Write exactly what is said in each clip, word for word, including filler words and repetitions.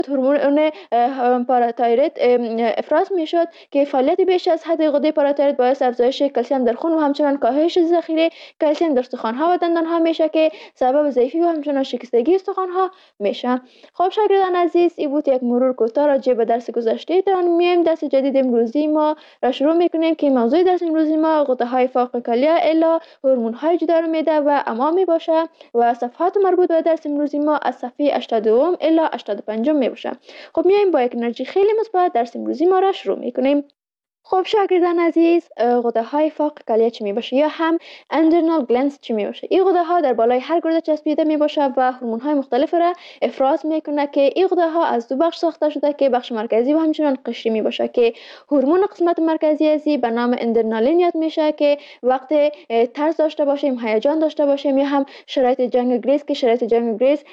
هورمون پاراتایروید افراز میشد که فعالیت بیش از حد غده پاراتایروید باعث افزایش کلسیم در خون و همچنان کاهش ذخیره کلسیم در استخوان‌ها و دندان‌ها میشه که سبب ضعیفی و همچنان شکستگی استخوان‌ها میشه. خب شاگردان عزیز، این بود یک مرور کوتاه راجع به درس گذشته. تا میایم درس جدید امروزی ما را شروع میکنیم که موضوع درس امروزی ما غده‌های فوق کلیه الا هورمون‌های جدار معده و امعاء می باشه و صفحات مربوط به درس امروزی ما از صفحه هشتاد و دو الا هشتاد و پنج می باشه. خب میایم با یک انرژی خیلی مثبت درس امروزی ما را شروع میکنیم. خب شاگردان عزیز، غده های فوق کلیه چی می باشه یا هم اندرنال گلنس چی می باشه؟ این غده ها در بالای هر گرده چسبیده می باشه و هورمون های مختلف را افراز میکنه که این غده ها از دو بخش ساخته شده که بخش مرکزی و همچنان قشری می باشه که هورمون قسمت مرکزی ازی به نام اندرنالین یاد میشه که وقتی ترس داشته باشیم، هیجان داشته باشیم یا هم شرایط جنگ گریز که شرایط جنگ گریز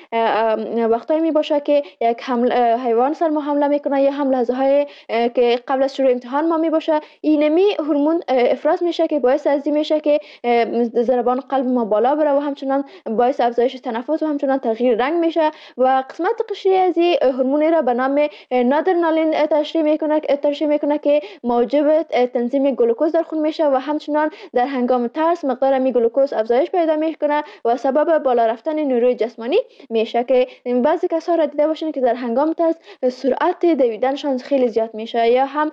وقتایی می باشه که یک حمل حیوان سر ما حمله میکنه یا هم لحظه های که قبل از شروع امتحان ما می باشه، اینمی هورمون افراز میشه که باعث ازی میشه که ضربان قلب ما بالا بره و همچنان باعث افزایش تنفس و همچنان تغییر رنگ میشه و قسمت قشری ازی هورمونی را به نام نادرنالین تشریح میکنه ترشیح میکنه که موجب تنظیم گلوکوز در خون میشه و همچنان در هنگام ترس مقدار می گلوکوز افزایش پیدا میکنه و سبب بالا رفتن نیروی جسمانی میشه که بعضی کسا را دیده باشین که در هنگام ترس سرعت دویدنشان خیلی زیاد میشه یا هم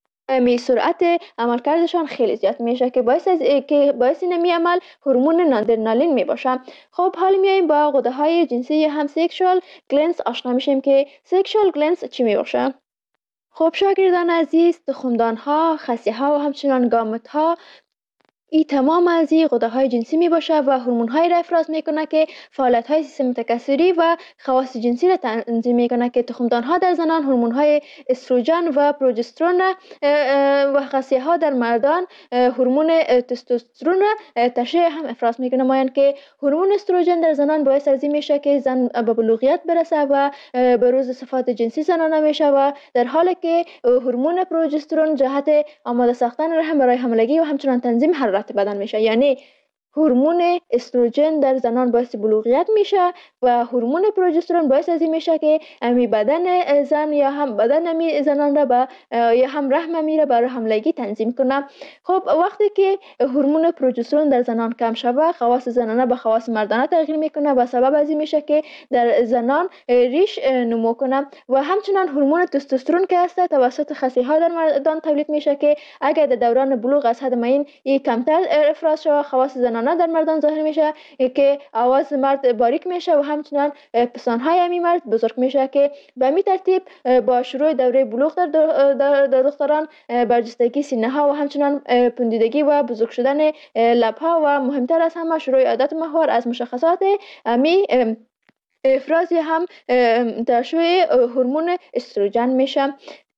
می سرعت عملکردشان خیلی زیاد میشه که باعث از که باعث نمی عمل هورمون نادرنالین می باشه. خب حالا میایم با غده های جنسی یا هم سکشوال گلنس آشنا میشیم که سکشوال گلنس چی می باشه. خب شاگردان عزیز، تخمدان ها، خصیه ها و همچنان گامت ها این تمام از این غده های جنسی می باشه و هورمون های را افراز میکنه که فعالیت های سیستم تکثری و خواص جنسی را تنظیم میکنه که تخمدان ها در زنان هورمون های استروژن و پروژسترون و خصیه ها در مردان هورمون تستوسترون را تشریح هم افراز میکنه. مایند که هورمون استروژن در زنان باعث ازی میشه که زن به بلوغیت برسه و به روز صفات جنسی زنانه میشه و در حالی که هورمون پروژسترون جهت آماده ساختن رحم برای حاملگی و همچنان تنظیم حرارت بدن میشه. یعنی هورمون استروژن در زنان باعث بلوغیت میشه و هورمون پروژسترون باعث ازی میشه که امی بدن زن یا هم بدن امی زنان را با یا هم رحم امی را برای حملگی تنظیم کنه. خب وقتی که هورمون پروژسترون در زنان کم شوه، خواص زنانه به خواص مردانه تغییر میکنه و سبب ازی میشه که در زنان ریش نمو کنه و همچنان هورمون تستوسترون که هست توسط خصیه ها در مردان تولید میشه که اگر در دوران بلوغ از حد معین این کمتر افراز شوه، خواص زنانه در مردان ظاهر میشه که آواز مرد باریک میشه و همچنان پستانهای امی مرد بزرگ میشه که به می ترتیب با شروع دوره بلوغ در, در, در دختران برجستگی سینه ها و همچنان پوندیدگی و بزرگ شدن لب ها و مهمتر از همه شروع عادت ماهوار از مشخصات امی افرازی هم ترشح هورمون استروژن میشه.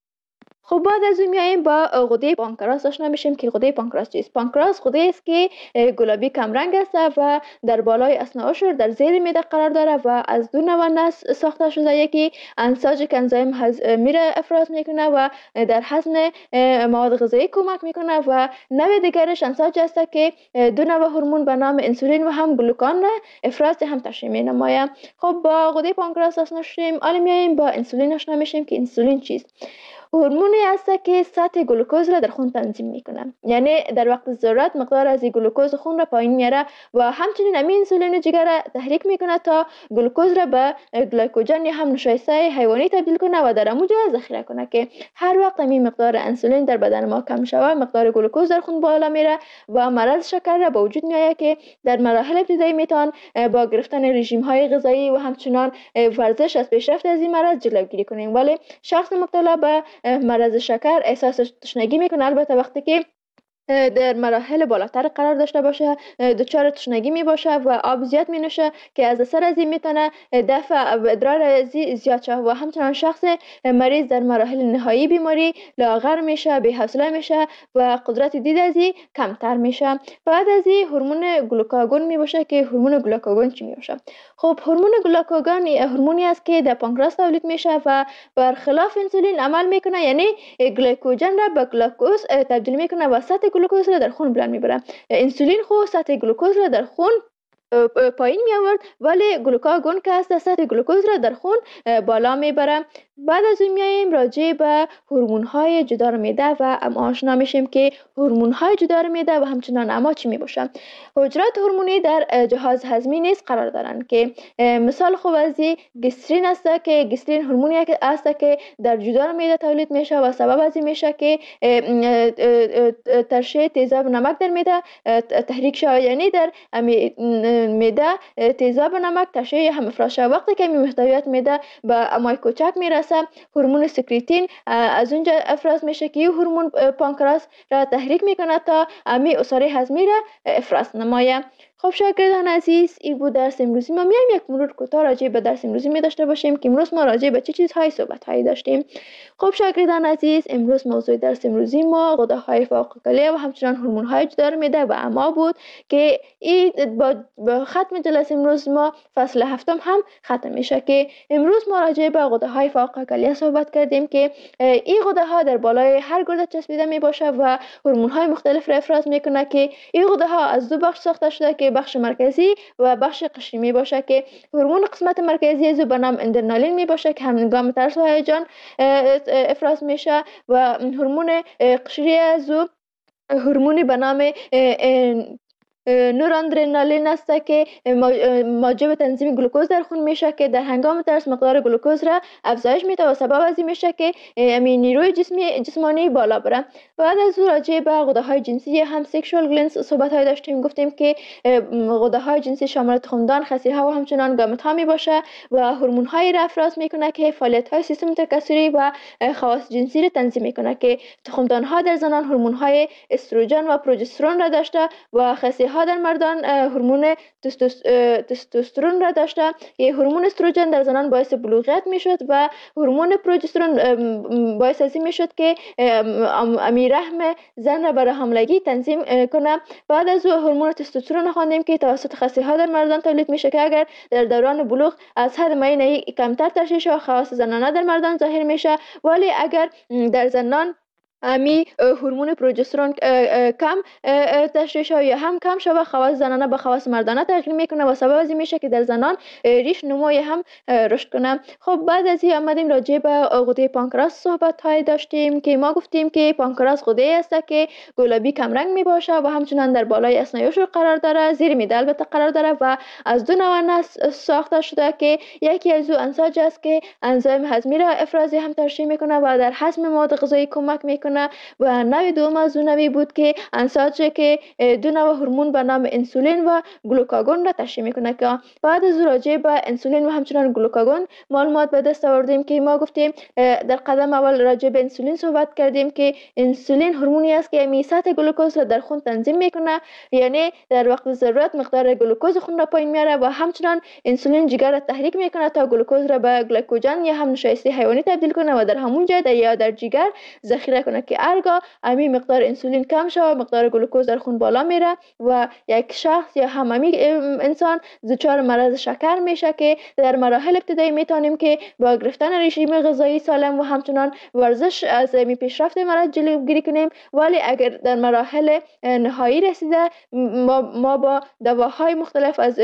خب بعد از اون میایم با غده پانکراس آشنا میشیم که غده پانکراس چیست؟ پانکراس غده است که گلابی کم رنگ است و در بالای اثنی عشر در زیر معده قرار داره و از دو نوع نسج ساخته شده. یکی انساج که انزیم میره افراز میکنه و در هضم مواد غذایی کمک میکنه و نوع دیگرش انساج است که دو نوع هورمون به نام انسولین و هم گلوکان افراز هم تشریح مینماید. خب با غده پانکراس آشنا شدیم، حالا میایم با انسولین آشنا میشیم که انسولین چیست؟ هورمونی است که سطح گلوکوز را در خون تنظیم میکنه، یعنی در وقت ضرورت مقدار از گلوکوز خون را پایین میاره و همچنین همین انسولین جگر را تحریک میکنه تا گلوکوز را به گلیکوژن یا هم نشایسته حیوانی تبدیل کنه و در اموجه ذخیره کنه که هر وقت همین مقدار انسولین در بدن ما کم شود مقدار گلوکوز در خون بالا میره و مرض شکر را به وجود میآید که در مراحل ابتدایی میتوان با گرفتن رژیم های غذایی و همچنان ورزش از پیشرفت از این مرض جلوگیری کنیم. ولی شخص مبتلا به مرض شکر احساس تشنگی میکنه، البته وقتی که در مراحل بالاتر قرار داشته باشه دچار تشنگی می باشه و آب زیاد می نوشه که از اثر از این میتونه دفع ادرار زیاد شه و همچنان شخص مریض در مراحل نهایی بیماری لاغر میشه، بی حوصله میشه و قدرت دید از این کمتر میشه. بعد از این هورمون گلوکاگون می باشه که هورمون گلوکاگون چی می باشه؟ خب هورمون گلوکاگون هورمونی است که در پانکراس تولید میشه و برخلاف انسولین عمل میکنه، یعنی گلیکوژن را به گلوکوز تبدیل میکنه و سطح گلوکوز را در خون بلند میبره. انسولین خو سطح گلوکوز را در خون پایین می آورد، ولی گلوکاگون که است سطح گلوکوز را در خون بالا می بره. بعد از اون میاییم راجع به هورمون های جدار معده و اما آشنا میشیم که هورمون های جدار معده و همچنان اما چی می باشند. حجرات هورمونی در جهاز هضمی نیز قرار دارند که مثال خوب از گسترین است که گسترین هورمونی است که در جدار معده تولید میشه و سبب از این میشه که ترشح تیزاب نمک در معده تحریک شود، یعنی در معده تیزاب نمک ترشح هم افراز شود. وقتی که محتویات معده به امای کوچک میرسه، هورمون سکریتین از اونجا افراز میشه که این هورمون پانکراس را تحریک میکنه تا امی عصاره هضمی را افراز نمایه. خب شاگردان عزیز، این بود درس امروزی ما. میایم یک مرور کوتاه راجع به درس امروزی می داشته باشیم که امروز ما راجع به چه چیزهای صحبت هایی داشتیم. خب شاگردان عزیز، امروز موضوع درس امروزی ما غده‌های فوق کلیه و همچنان هورمون های جدار معده و اما بود که این با, با ختم جلسه امروز ما فصل هفتم هم ختم میشه که امروز ما راجع به غده‌های فوق کلیه صحبت کردیم که این غده ها در بالای هر گرده چسبیده می باشه و هورمون های مختلف را افراز میکنه که این غده ها از دو بخش ساخته شده که بخش مرکزی و بخش قشری می باشه که هورمون قسمت مرکزی از به نام اندرنالین می باشه که هنگام ترس و هیجان افراز میشه و هورمون قشری از هورمونی به نام نوراندرنالین است که موجب تنظیم گلوکوز در خون میشه که در هنگام ترس مقدار گلوکوز را افزایش میده و سبب از این میشه که همین نیروی جسمی جسمانی بالا بره. بعد از او راجع به غده‌های جنسی هم سکشوال گلندز صحبت های داشتیم. گفتیم که غده‌های جنسی شامل تخمدان، خصیه ها و همچنان گامت ها می باشه و هورمون های را افراز میکنه که فعالیت های سیستم تکثری و خواص جنسی را تنظیم میکنه که تخمدان ها در زنان هورمون های استروژن و پروژسترون را داشته و خصیه ها در مردان هورمون تستوسترون را داشته که هورمون استروژن در زنان باعث بلوغیت میشد و هورمون پروژسترون باعث از این میشد که امی رحم زن را برای حاملگی تنظیم کنه. بعد از او هورمون تستوسترون خواندیم که توسط خصیه ها در مردان تولید میشه که اگر در دوران بلوغ از حد معین کمتر ترشح شود خواص زنانه در مردان ظاهر میشه، ولی اگر در زنان امی هورمون پروژسترون کم تشریح شود یا هم کم شود خواص زنانه به خواص مردانه تغییر میکنه و سبب از این میشه که در زنان ریش نموی هم رشد کنه. خب بعد از این آمدیم راجع به غده پانکراس صحبت های داشتیم که ما گفتیم که پانکراس غده است که گلابی کم رنگ می باشه و همچنان در بالای اثنیه‌اش قرار داره، زیر معده البته قرار داره و از دو نوع نسل ساخته شده که یکی از او انساج است که انزیم هضمی را افرازی هم ترشح میکنه و در هضم مواد غذایی کمک میکنه و نوع دوم از اون نوعی بود که انساج که دو نوع هورمون به نام انسولین و گلوکاگون را ترشح میکنه. که بعد از راجع به انسولین و همچنان گلوکاگون معلومات به دست آوردیم که ما گفتیم در قدم اول راجع به انسولین صحبت کردیم که انسولین هورمونی است که می سطح گلوکوز را در خون تنظیم میکنه، یعنی در وقت ضرورت مقدار گلوکوز خون را پایین میاره و همچنان انسولین جگر را تحریک میکنه تا گلوکوز را به گلیکوژن یا هم نشایسته حیوانی تبدیل کنه و در همون جای در یا در جگر ذخیره کنه که هرگاه امی مقدار انسولین کم شود مقدار گلوکوز در خون بالا میره و یک شخص یا هم امی انسان دچار مرض شکر میشه که در مراحل ابتدایی میتونیم که با گرفتن رژیم غذایی سالم و همچنان ورزش از می پیشرفت مرض جلوگیری کنیم، ولی اگر در مراحل نهایی رسیده ما, ما با دواهای مختلف از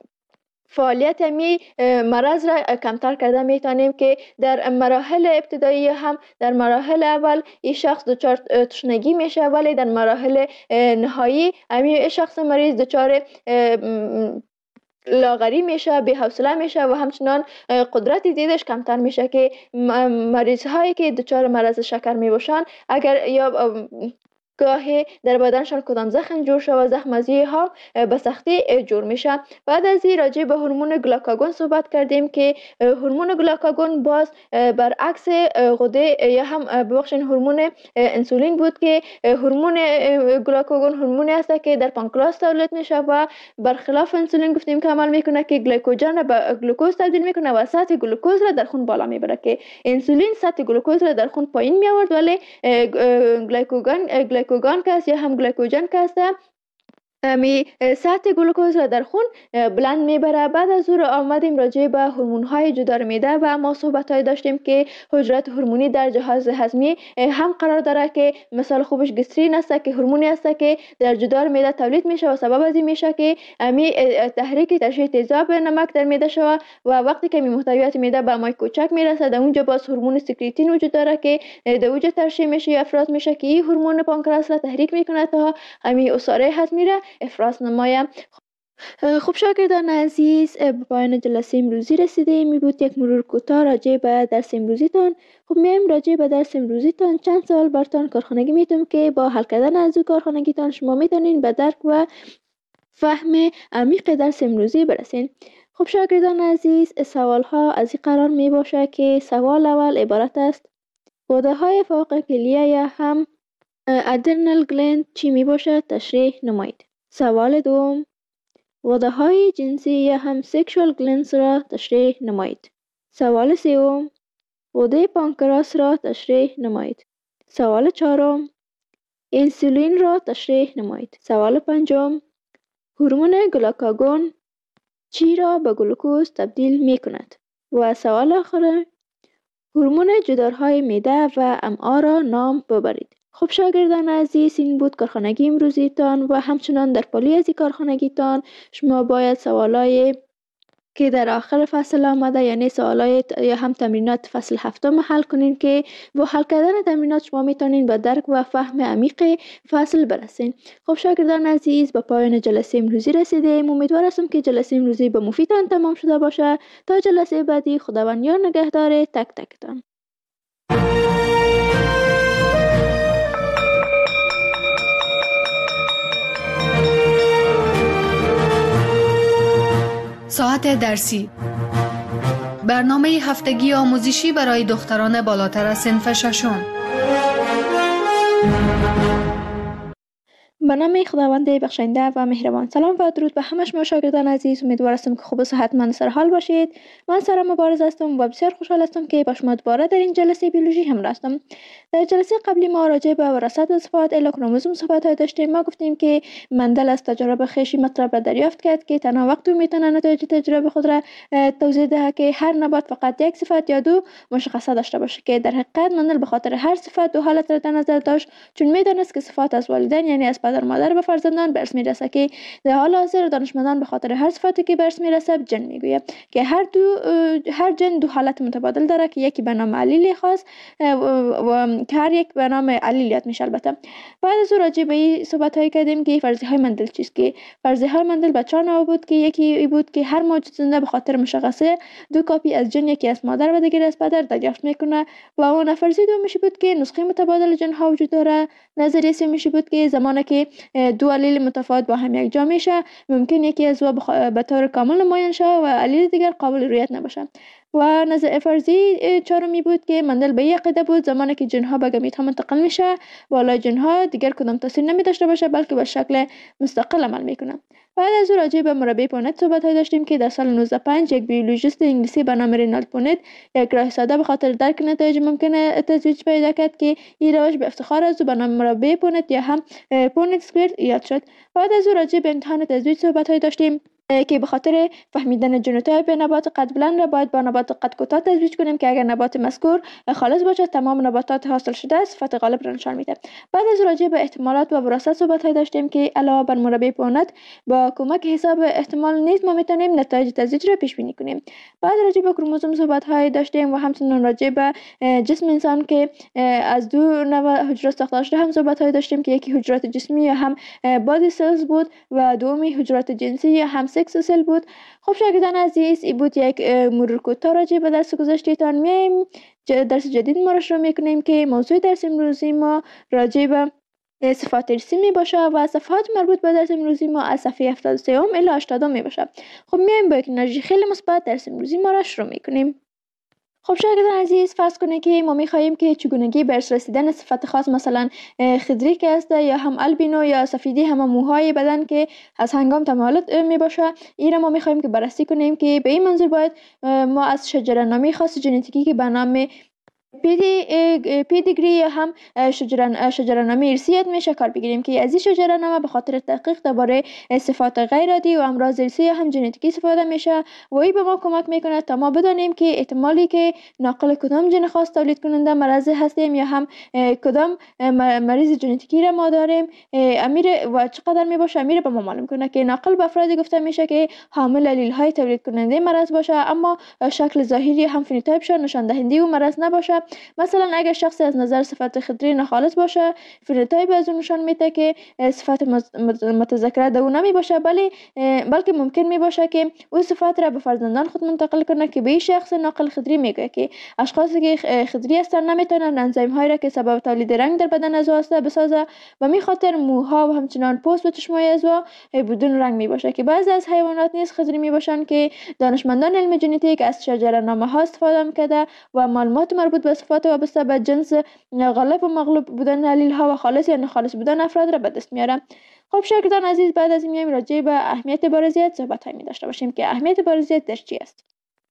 فعالیت می مرض را کمتر کرده میتونیم که در مراحل ابتدایی هم در مراحل اول این شخص دچار تشنگی میشه، ولی در مراحل نهایی امی شخص مریض دچار لاغری میشه، بی حوصله میشه و همچنان قدرت دیدش کمتر میشه که مریض هایی که دچار مرض شکر می باشن اگر یا گاهی در بدنشان کدام زخم جور شود و زخم از ها به سختی جور میشه. بعد از این راجع به هورمون گلوکاگون صحبت کردیم که هورمون گلوکاگون باز برعکس غده یا هم ببخشید هورمون انسولین بود که هورمون گلوکاگون هورمونی است که در پانکراس تولید میشه و برخلاف انسولین گفتیم که عمل میکنه که گلیکوژن را به گلوکوز تبدیل میکنه و سطح گلوکوز را در خون بالا میبره که انسولین سطح گلوکوز را در خون پایین میآورد، ولی گلیکوژن گلیکوژن که است یا هم گلیکوژن که است می سطح گلوکوز را در خون بلند میبره. بعد از او را آمدیم راجع به هورمون های جدار میده و ما صحبت های داشتیم که حجرات هورمونی در جهاز هضمی هم قرار داره که مثال خوبش گسترین است که هورمونی است که در جدار میده تولید میشه و سبب از این میشه که می تحریک ترشح تیزاب نمک در میده شود و وقتی که می محتویات میده به مای کوچک میرسه در اونجا باز هورمون سکریتین وجود داره که در اونجا ترشح میشه یا افراز میشه که این هورمون پانکراس را تحریک میکنه تا همین عصاره هضمی را افراز نمایم. خب شاگردان عزیز، به پایان جلسه امروزی رسیده. می بود یک مرور کوتاه راجع به درس امروزیتان. خب میم راجع به درس امروزیتان چند سوال برتان کارخانگی میتونم که با حل کردن از او کارخانگیتان شما میتونین به درک و فهم عمیق درس امروزی برسین. خب شاگردان عزیز، سوال ها از این قرار می باشه که سوال اول عبارت است: غده های فوق کلیه یا هم ادرنال گلند چی می باشد؟ تشریح نمایید. سوال دوم: غده های جنسی یا هم سکشوال گلندز را تشریح نمایید. سوال سوم: غده پانکراس را تشریح نمایید. سوال چهارم: انسولین را تشریح نمایید. سوال پنجم: هورمون گلوکاگون چی را به گلوکوز تبدیل می کند؟ و سوال آخر: هورمون جدارهای معده و امعا را نام ببرید. خب شاگردان عزیز، این بود کارخانگی امروزیتان و همچنان در پالی از این کارخانگیتان شما باید سوالای که در آخر فصل آمده یعنی سوالای یا هم تمرینات فصل هفتم حل کنین که با حل کردن تمرینات شما میتونین به درک و فهم عمیق فصل برسین. خب شاگردان عزیز، به پایان جلسه امروزی رسیدیم. امیدوار هستم که جلسه امروزی به مفیدتان تمام شده باشه. تا جلسه بعدی، خداوند یار نگهدار تک تکتان. ساعت درسی، برنامه هفتگی آموزشی برای دختران بالاتر از صنف ششم. به نام خداوند بخشنده و مهربان. سلام و درود به همه شما شاگردان عزیز. امیدوار هستم که خوب و صحتمند سر حال باشید. من سارا مبارز هستم و بسیار خوشحال هستم که با شما دوباره در این جلسه بیولوژی همراه هستم. در جلسه قبلی ما راجع به وراثت و صفات الا کروموزوم صحبت های داشتیم. ما گفتیم که مندل از تجربه خویشی مطلب را دریافت کرد که تنها وقت میتونه نتایج تجربه خود را توضیح دهد که هر نبات فقط یک صفت یا دو مشخصه داشته باشه، که در حقیقت مندل به خاطر هر صفت دو حالت را در نظر داشت، چون میدانست که صفات از والدین یعنی از پدر مادر به فرزندان به ارث میرسه، که در حال حاضر دانشمندان به خاطر هر صفتی که به ارث میرسه جن میگوید که هر دو هر جن دو حالت متبادل داره که یکی به نام علیل خاص و که هر یک به نام علیل یاد میشه. البته بعد از راجع به این صحبت هایی کردیم که فرضیه های مندل چیست، که فرضیه های مندل به چهار نوع بود، که یکی ای بود که هر موجود زنده به خاطر مشخصه دو کاپی از جن، یکی از مادر و دیگری از پدر دریافت میکنه، و اون فرضیه دو میشه بود که نسخه متبادل جن ها وجود داره. نظریه سه میشه بود که زمانی که دو علیل متفاوت با هم یک جا میشه ممکن یکی از او به طور کامل نمایان شه و علیل دیگر قابل رؤیت نباشه. و نظر فرضی چهارمی بود که مندل به یک عقیده بود زمانی که جنها به گمیت ها منتقل میشه بالای جنها دیگر کدام تاثیر نمی داشته باشه بلکه به شکل مستقل عمل میکنه. بعد از او راجع به مربع پونت صحبت های داشتیم که در سال نوزده پنج یک بیولوژیست انگلیسی به نام رینالد پونت یک راه ساده به خاطر درک نتایج ممکنه تزویج پیدا کرد که این روش به افتخار از او به نام مربع پونت یا هم پونت سکوئر یاد شد. بعد از او راجع به امتحان تزویج صحبت های داشتیم که به خاطر فهمیدن ژنوتایپ نبات قد بلند را باید با نبات قد کوتاه تزویج کنیم که اگر نبات مذکور خالص باشد تمام نباتات حاصل شده صفت غالب را نشان میده. بعد از راجع به احتمالات و وراثت صحبت های داشتیم که علاوه بر مربع پونت با کمک حساب احتمال نیز ما میتونیم نتایج تزویج را پیش بینی کنیم. بعد راجع به کروموزوم صحبت های داشتیم و همچنین راجع به جسم انسان که از دو نوع حجرات ساخته شده هم صحبت های داشتیم که یکی حجرات جسمی یا هم بادی سلز بود و دومی حجرات جنسی یا هم سکس سل بود. خب شاگردان عزیز، این بود یک مرور کوتاه راجع به درس گذشته‌تان. میایم درس جدید ما را شروع میکنیم که موضوع درس امروزی ما راجع به صفات ارثی می باشه و صفات مربوط به درس امروزی ما از صفحه هفتاد و سه الی هشتاد می باشه. خب میایم با یک انرژی خیلی مثبت درس امروزی ما را شروع میکنیم. خب شاگردان عزیز، فرض کنید که ما می‌خواهیم که چگونگی به ارث رسیدن صفت خاص مثلا خضری که است یا هم البینو یا سفیدی هم موهای بدن که از هنگام تمالد می باشه، این را ما می‌خواهیم که بررسی کنیم که به این منظور باید ما از شجره نامی خاص ژنتیکی که به نام پیدی پیدیگری یا هم شجران شجره‌نامه ارثی یاد میشه کار بگیریم که از این شجره‌نامه به خاطر تحقیق درباره صفات غیر عادی و امراض ارثی هم ژنتیکی استفاده میشه و این به ما کمک میکنه تا ما بدانیم که احتمالی که ناقل کدام ژن خاص تولید کننده مرض هستیم یا هم کدام مریض ژنتیکی را ما داریم امیر و چقدر می باشه امیر به ما معلوم کنه که ناقل به افرادی گفته میشه که حامل الیل های تولید کننده مرض باشه اما شکل ظاهری هم فنوتایپشان نشان دهنده او مرض نباشه. مثلا اگر شخصی از نظر صفت خطری ناخالص باشه فنوتایپ از اون نشان میده که صفت متذکره در او نمی باشه بلی بلکه ممکن می باشه که او صفات را به فرزندان خود منتقل کنه که به این شخص ناقل خطری میگه که اشخاصی که خطری هستند نمیتونن انزیم هایی را که سبب تولید رنگ در بدن از هسته بسازه و می خاطر موها و همچنان پوست و چشمای از بدون رنگ می باشه که بعضی از حیوانات نیز خطری می باشند که دانشمندان علم ژنتیک از شجره‌نامه ها استفاده میکرده و معلومات مربوط به صفات وابسته به جنس غالب و مغلوب بودن الیل ها و خالص یا ناخالص بودن افراد را به دست میاره. خب شاگردان عزیز بعد از این میایم راجع به اهمیت بارزیت صحبت هایی می داشته باشیم که اهمیت بارزیت در چی است.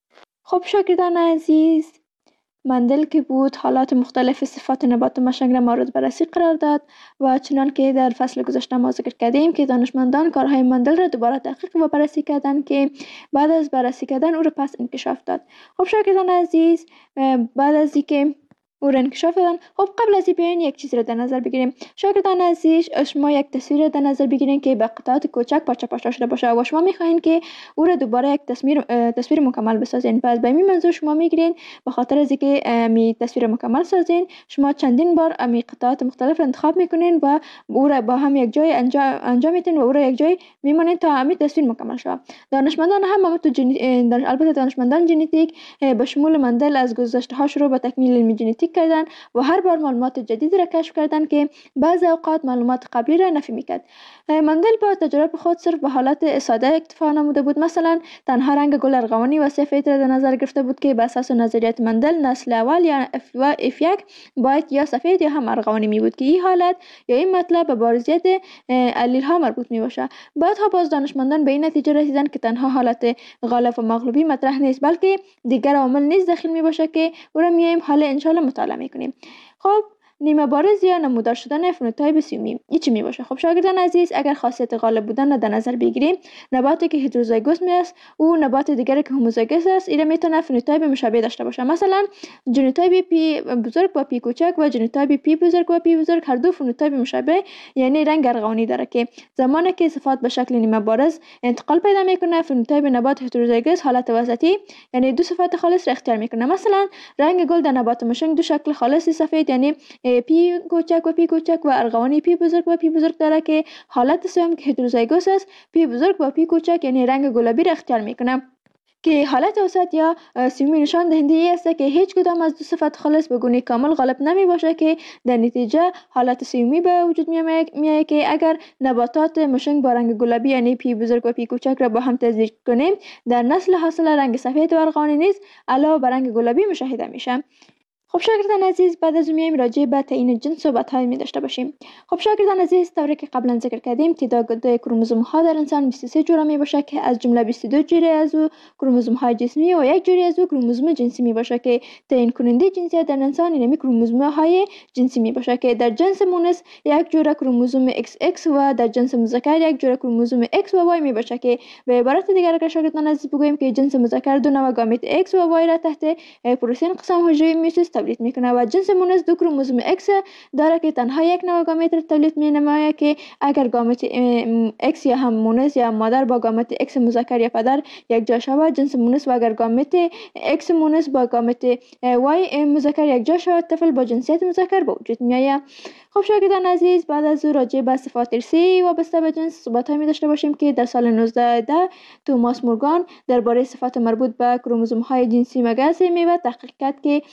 خب شاگردان عزیز مندل که بود حالات مختلف صفات نبات و مشنگ را مورد بررسی قرار داد و چنان که در فصل گذشته ما ذکر کردیم که دانشمندان کارهای مندل را دوباره تحقیق و بررسی کردند که بعد از بررسی کردن او را پس انکشاف داد. خب شاگردان عزیز بعد از اینکه او را انکشاف دادن خب قبل از این بیاین یک چیز را در نظر بگیریم. شاگردان عزیز شما یک تصویر را در نظر بگیرین که به قطعات کوچک پارچه پارچه شده باشه و شما میخواین که او را دوباره یک تصویر تصویر مکمل بسازین. پس به این منظور شما میگیرین به خاطر از اینکه می تصویر مکمل سازین شما چندین بار می قطعات مختلف را انتخاب میکنین و او را با هم یک جای انجام انجام میدین و او را یک جای میمونین تا همین تصویر مکمل شه. دانشمندان هم هم تو جن... دانش... البته دانشمندان ژنتیک به شمول مندل از گذشته ها شروع به تکمیل علم ژنتیک کردن و هر بار معلومات جدید را کشف کردن که بعضی اوقات معلومات قبلی را نفی میکرد. مندل با تجربه خود صرف به حالت ساده اکتفا نموده بود. مثلا تنها رنگ گل ارغوانی و سفید را در نظر گرفته بود که بر اساس نظریات مندل نسل اول یا اف یک باید یا سفید یا هم ارغوانی می بود که این حالت یا این مطلب به بارزیت الیل ها مربوط می باشه. بعدها باز دانشمندان به این نتیجه رسیدن که تنها حالت غالب و مغلوبی مطرح نیست بلکه دیگر عوامل نیز داخل می باشه که او را میایم حالا ان شاء الله مطالعه میکنیم. خب نیمه بارز یا نمودار شدن فنوتایپ سیومی این چی می باشه؟ خب شاگردان عزیز اگر خاصیت غالب بودن را در نظر بگیریم نباتی که هتروزایگوس می است او نبات دیگری که هوموزایگوس است اینا میتونه فنوتایپ مشابه داشته باشه. مثلا ژنوتایپ پی بزرگ با پی کوچک و ژنوتایپ پی بزرگ و پی بزرگ هر دو فنوتایپ مشابه یعنی رنگ ارغوانی داره که زمانی که صفات به شکل نیمه بارز انتقال پیدا میکنه فنوتایپ نبات هتروزایگوس حالت وسطی یعنی دو صفات خالص را اختیار میکنه. مثلا رنگ گل در نبات مشنگ دو شکل خالص سفید یعنی پی کوچک و پی کوچک و ارغوانی پی بزرگ و پی بزرگ داره که حالت سوم که هتروزایگوس است پی بزرگ و پی کوچک یعنی رنگ گلابی را اختیار میکنه که حالت وسط یا سیومی نشان دهنده ای است که هیچ کدام از دو صفت خالص به گونه کامل غالب نمی باشه که در نتیجه حالت سیومی به وجود میآید که اگر نباتات مشنگ با رنگ گلابی یعنی پی بزرگ و پی کوچک را با هم تزریق کنیم در نسل حاصل رنگ سفید و ارغوانی نیز علاوه بر رنگ گلابی مشاهده میشه. خب شاگردان عزیز بعد از میایم راجع به تعیین جنس صحبت های می داشته باشیم. خب شاگردان عزیز طوری که قبلا ذکر کردیم تعداد کروموزوم ها در انسان بیست و سه جوره می باشه که از جمله بیست و دو جوره از او کروموزوم های جسمی و یک جوره از او کروموزوم جنسی می باشه که تعیین کننده جنسیت در انسان اینمی کروموزوم های جنسی می باشه که در جنس مونس یک جوره کروموزوم ایکس ایکس و در جنس مذکر یک جوره کروموزوم ایکس و وای می باشه که به عبارت دیگر اگر شاگردان عزیز بگوییم که جنس مذکر دو نوع گامیت ایکس و وای را تحت پروتئین قسم حجره میوسیس تولید میکنه و جنس مونس دو کروموزوم ایکس داره که تنها یک نوع گامیت را تولید مینماید که اگر گامیت ایکس یا هم مونس یا مادر با گامیت ایکس مذکر یا پدر یک جا شود جنس مونس و اگر گامیت ایکس مونس با گامیت وای مذکر یک جا شود طفل با جنسیت مذکر به وجود میآید. خب شاگردان عزیز بعد از او راجع به صفات ارثی وابسته به جنس صحبت‌هایی می داشته باشیم که در سال نوزده ده توماس مورگان درباره صفات مربوط به کروموزوم‌های جنسی مگس میوه تحقیق کرد که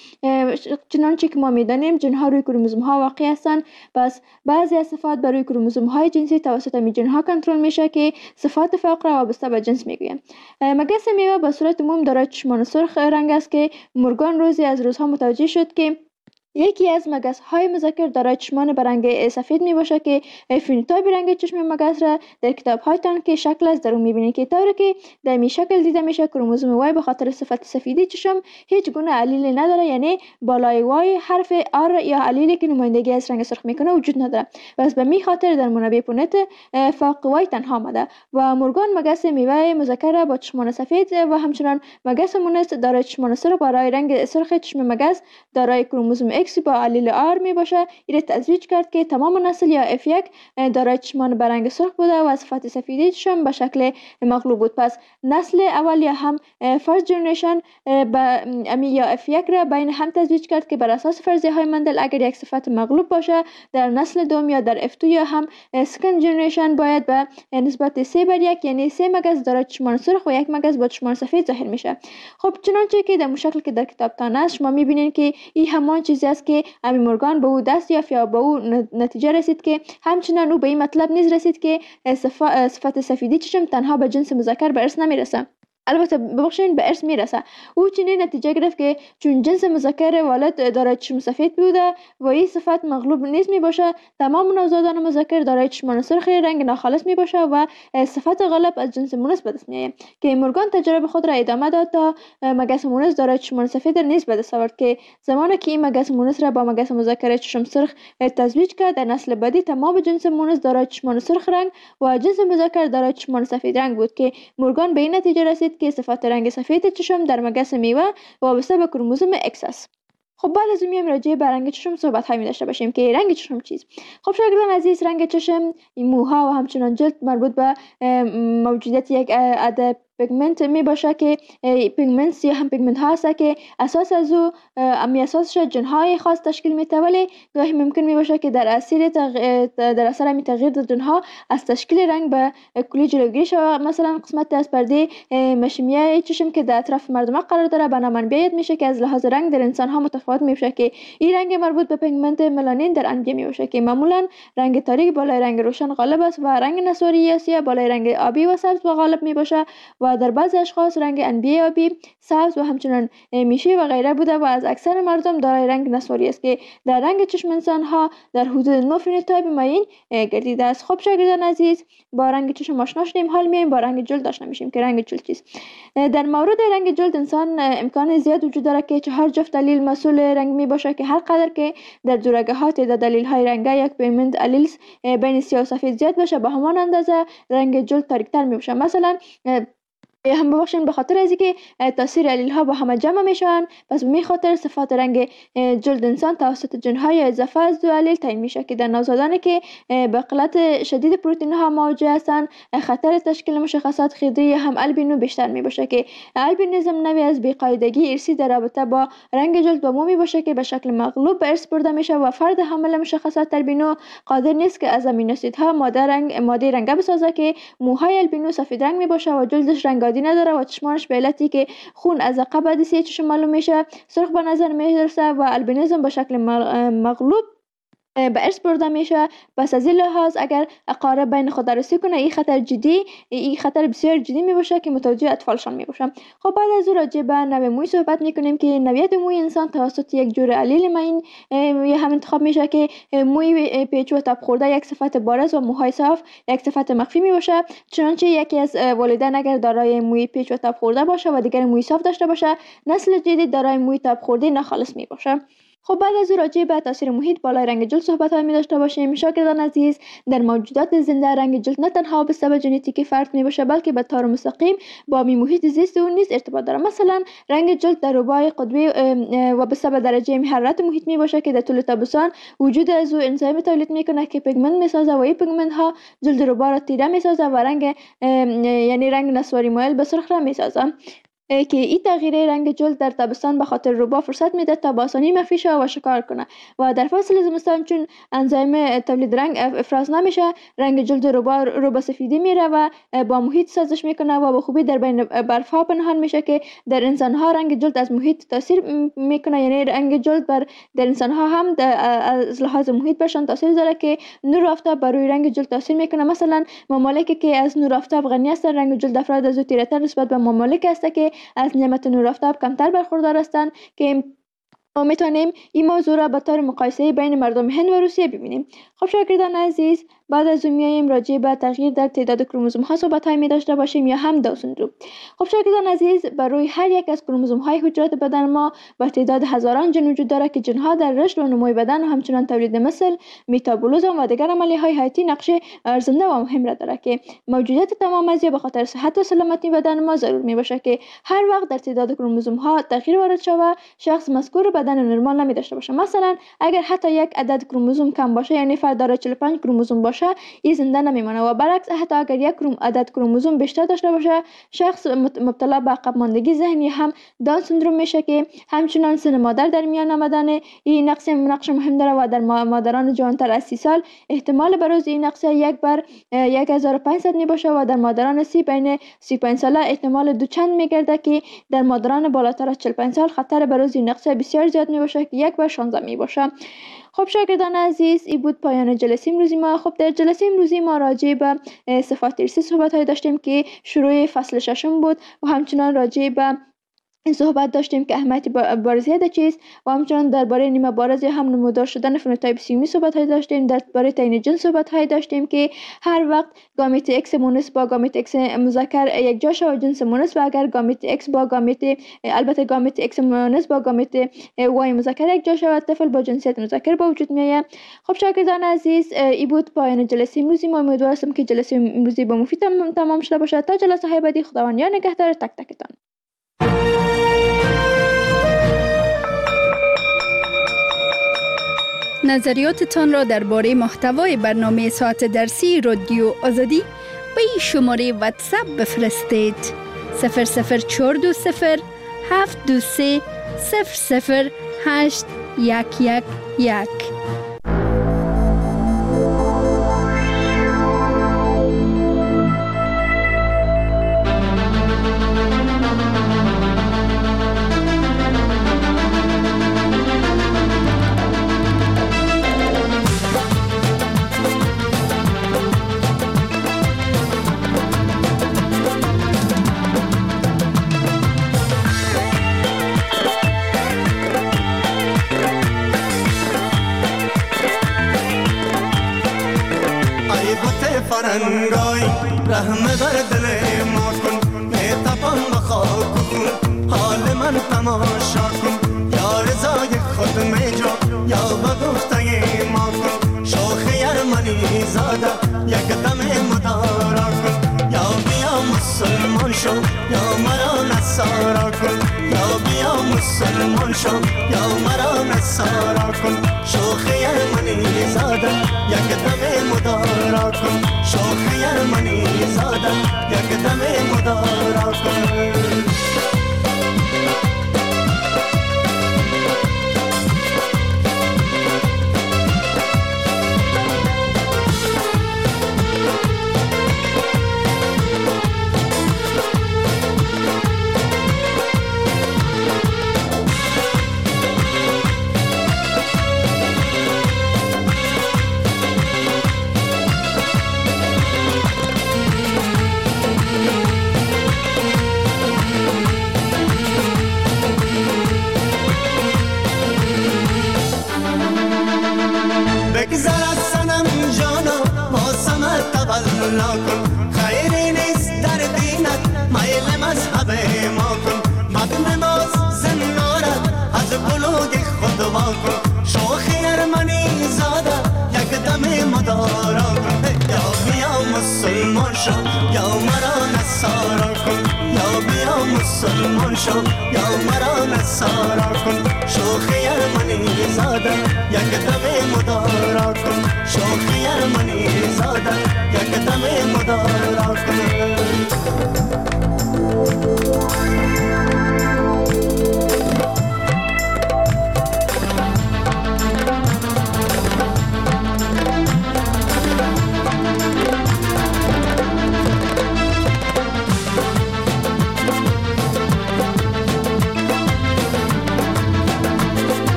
چنانچه که ما می‌دانیم جن‌ها روی کروموزوم‌ها واقع هستند پس بعضی از صفات بر روی کروموزوم‌های جنسی توسط می جن‌ها کنترل میشه که صفات فقر وابسته به جنس میگویند. مگس میوه به صورت عموم دارای چشمان سرخ رنگ است که مورگان روزی از روزها متوجه شد که یکی از مگس های مذکر دارای چشمان به رنگ سفید می باشد که فنوتایپ رنگ چشم مگس را در کتاب هایتان که شکل از درون می بینید که طوری که در می شکل دیده میشه کروموزوم وای به خاطر صفت سفیدی چشم هیچ گونه علیلی نداره، یعنی بالای وای حرف آر یا علیلی که نمایندگی از رنگ سرخ میکنه وجود نداره. بس به می خاطر در منابع پونت فاق وای تنها آمده و مورگان مگس میوه مذکر با چشمان سفید و همچنان مگس مونس دارای چشمان سرخ برای رنگ سرخ چشم مگس دارای کروموزوم اکس با علیل آر می باشه. این تزویج کرد که تمام نسل یا اف یک دارای چشمان به رنگ سرخ بوده و صفت سفیدی چشم به شکل مغلوب بود. پس نسل اول یا هم فرست جنریشن با امی یا اف یک را بین هم تزویج کرد که بر اساس فرضیه های مندل اگر یک صفت مغلوب باشه در نسل دوم یا در اف دو یا هم سکند جنریشن باید به نسبت سه بر یک، یعنی سه مگس دارای چشمان سرخ و یک مگس با چشمان سفید ظاهر میشه. خب چنانچه که در شکل که در کتابتان است شما میبینید که این همان چیزی است که امی مورگان به او دست یافت یا به او نتیجه رسید که همچنان او به این مطلب نیز رسید که صفت سفیدی چشم تنها به جنس مذکر به ارث نمیرسه. البته ببخشید به ارث میرسه. او چنین نتیجه گرفت که چون جنس مذکر والد دارای چشم سفید بوده و این صفت مغلوب نیست می باشه، تمام نوزادان مذکر دارای چشمان سرخ رنگ ناخالص می باشه و صفت غالب از جنس مونس به دست میآید. که مورگان تجربه خود را ادامه داد تا مگس مونس دارای چشمان سفید نیز به دست آورد که زمانی که این مگس مونس را با مگس مذکر چشم سرخ تزویج کرد در نسل بعدی تمام جنس مونس دارای چشمان سرخ رنگ و جنس مذکر دارای چشمان سفید رنگ بود که مورگان به این نتیجه رسید که صفت رنگ سفید چشم در مگس میوه وابسته به کروموزوم اکس است. خب بعد از اون میایم راجع به رنگ چشم صحبت هایی داشته باشیم که رنگ چشم چیست. خب شاگردان عزیز، رنگ چشم، موها و همچنان جلد مربوط به موجودیت یک عده پیگمنت می باشه که پیگمنت یا هم پیگمنت ها هست که اساس از او امی اساسش جنهای خاص تشکیل میده، ولی گاهی ممکن می باشه که در اثر تغ... در اثر می تغییر در جنها از تشکیل رنگ به کلی جلوگیری شود. مثلا قسمت از پرده مشیمیه چشم که در اطراف مردم قرار داره به منبع یاد میشه که از لحاظ رنگ در انسان ها متفاوت می باشه که این رنگ مربوط به پیگمنت ملانین در انبیه می باشه که معمولا رنگ تاریک بالای رنگ روشن غالب است و رنگ نسواری یا سیاه بالای رنگ آبی و سبز و غالب می باشه و در بعضی اشخاص رنگ انبیه آبی، سبز و همچنان میشی و غیره بوده و از اکثر مردم دارای رنگ نسواری است که در رنگ چشم انسان ها در حدود نه فنوتایپ معین گردیده است. خب شاگردان عزیز، با رنگ چشم آشنا شدیم، حال میایم با رنگ جلد آشنا میشیم که رنگ جلد چیست. در مورد رنگ جلد انسان امکان زیاد وجود داره که چهار جفت دلیل مسئول رنگ می باشه که هر قدر که در جورگه‌ها تعداد دلیل های رنگ یک پیگمنت الیلز بین سیاه و سفید زیاد باشه به همان اندازه رنگ جلد تاریک‌تر می باشه. مثلا هم ببخشید به خاطر از اینکه تاثیر الیل ها با هم جمع میشن، پس به خاطر صفات رنگ جلد انسان توسط جنهای اضافه از دو الیل تعیین میشه که در نوزادانی که به قلت شدید پروتئین ها مواجه هستند خطر تشکیل مشخصات خیدی هم البینو بیشتر می باشه که البینیسم نوعی از بی‌قاعدگی ارثی در رابطه با رنگ جلد با مو می باشه که به شکل مغلوب به ارث برده میشه و فرد حامل مشخصات البینو قادر نیست که از امینو اسیدها ماده رنگ ماده رنگه بسازه که موهای البینو سفید رنگ می باشه و جلدش رنگ نداره و چشمانش به علتی که خون از عقب عدسیه چشم معلوم میشه سرخ به نظر میرسه و البینیزم به شکل مغلوب به ارث برده میشه. پس از این لحاظ اگر اقارب بین خود درستی کنه این خطر جدی این خطر بسیار جدی می باشه که متوجه اطفالشان می باشه. خب بعد از اون راجع به نوع موی صحبت میکنیم که نوعیت موی انسان توسط یک جور الیل معین یا هم انتخاب میشه که موی پیچ و تاب خورده یک صفت بارز و موهای صاف یک صفت مخفی می باشه. چنانچه یکی از والدین اگر دارای موی پیچ و تاب خورده باشه و دیگر موی صاف داشته باشه، نسل جدید دارای موی تاب خورده ناخالص می باشه. خب بعد از راجع به تاثیر محیط بالای رنگ جلد صحبت های می داشته باشیم. شاگردان عزیز، در موجودات زنده رنگ جلد نه تنها به سبب ژنتیکی فرد می باشه بلکه به طور مستقیم با می محیط زیست اون نیز ارتباط داره. مثلا رنگ جلد در ربای قطبی و به سبب درجه حرارت محیط می باشه که در طول تابستان وجود از او انزایم تولید میکنه که پیگمنت می سازه و این پیگمنت ها جلد ربا را تیره می سازه و رنگ یعنی رنگ نسواری مایل به سرخ را می سازه که این تغییر رنگ جلد در تابستان به خاطر ربا فرصت میده تا با آسانی مخفی شود و شکار کنه و در فصل زمستان چون انزایم تولید رنگ افراز نمیشه رنگ جلد ربا ربا سفیدی میره و با محیط سازش میکنه و به خوبی در بین برف ها پنهان میشه که در انسان ها رنگ جلد از محیط تاثیر میکنه، یعنی رنگ جلد بر در انسان ها هم از لحاظ محیط برشان تاثیر داره که نور آفتاب بر روی رنگ جلد تاثیر میکنه. مثلا ممالکی که از نور آفتاب غنی هستند رنگ جلد افراد از او تیره‌تر نسبت به ممالک هست که از نعمت نور آفتاب کمتر برخوردار هستند که ما میتونیم این موضوع را به طور مقایسه بین مردم هند و روسیه ببینیم. خب شاگردان عزیز، بعد از اون میایم راجع به تغییر در تعداد کروموزوم ها صحبت های می داشته باشیم یا هم داون سندروم. خب شاگردان عزیز، بر روی هر یک از کروموزوم های حجرات بدن ما با تعداد هزاران ژن وجود داره که ژن ها در رشد و نمو بدن و همچنان تولید مثل، متابولیسم و دیگر عملیه های حیاتی نقش ارزنده و مهم را داره که موجودیت تمام از به خاطر صحت و سلامتی بدن ما ضرور می باشه که هر وقت در تعداد کروموزوم ها تغییر وارد شود شخص مذکور بدن نرمال نمی داشته باشه. مثلا اگر حتی یک عدد کروموزوم کم باشه، یعنی فرد داره چهل و پنج کروموزوم باشه، این زنده نمیمونه و برعکس حتی اگر یک کروم عدد کروموزوم بیشتر داشته باشه شخص مبتلا به عقب ماندگی ذهنی هم داون سندروم میشه که همچنان سن مادر در میان آمدن این نقص نقش مهم داره و در مادران جوانتر از سی سال احتمال بروز این نقص یک بر یک هزار و پانصد می باشه و در مادران سی بین سی و پنج ساله احتمال دو چند میگرده که در مادران بالاتر از چهل و پنج سال خطر بروز این نقص بسیار زیاد می باشه که یک بر شانزده می باشه. خب شاگردان عزیز، این بود پایان جلسه امروزی ما. خب در جلسه امروزی ما راجع به صفات ارثی صحبت های داشتیم که شروع فصل ششم بود و همچنان راجع به این صحبت داشتیم که اهمیت بارزیت چیست و همچنان درباره نیمه بارز هم نمودار شدن فنوتایپ سیومی صحبت های داشتیم. درباره تعیین جنس صحبت های داشتیم که هر وقت گامیت اکس مونس با گامیت اکس مذکر یک جا شود جنس مونس و اگر گامیت اکس با گامیت البته گامیت اکس مونس با گامیت وای مذکر یک جا شود طفل با جنسیت مذکر به وجود میآید. خب شاگردان عزیز، این بود پایان جلسه امروزی ما. امیدوار هستم که جلسه امروزی با مفید تمام شده باشد. تا جلسه های بعدی، خداوند یار نگهدار تک تکتان. نظریاتتان را درباره محتوای برنامه ساعت درسی رادیو آزادی به این شماره واتساپ بفرستید: صفر صفر چهار دو صفر هفت دو سه صفر صفر هشت یک یک یک. فرنگای رحم بر دل ما کن، مهتابان و خاک کن، حال من تماشا کن، یا رضای خود میجا یا به گفته ما کن، شوخ یرمنی زاده یک دم مدارا کن، یا بیا مسلمان شو یا مرا نصارا کن، یا بیا مسلمان شو یا مرا نصارا کن، شوخ یرمنی زاده یک دم مدارا کن، شوخ یرمنی زاده یک دم مدارا کن. کن خیری نیست در دینت میل مذهب ما کن، مد نماز زنارت از بلوغ خود وا کن، شوخ یرمنی زاده یک دم مدارا کن، یا بیا مسلمان شو یا مرا نصارا کن، یا بیا مسلمان شو یا مرا نصارا کن، شوخ یرمنی زاده یک دم مدارا کن، شوخ یرمنی زاده یک دم مدارا کن.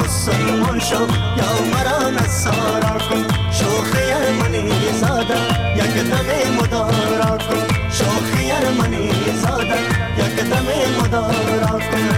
مسلمان شو یا مرا نصارا کن شوخی ارمنی زاده یک دم مدارا کن شوخی ارمنی زاده یک دم مدارا کن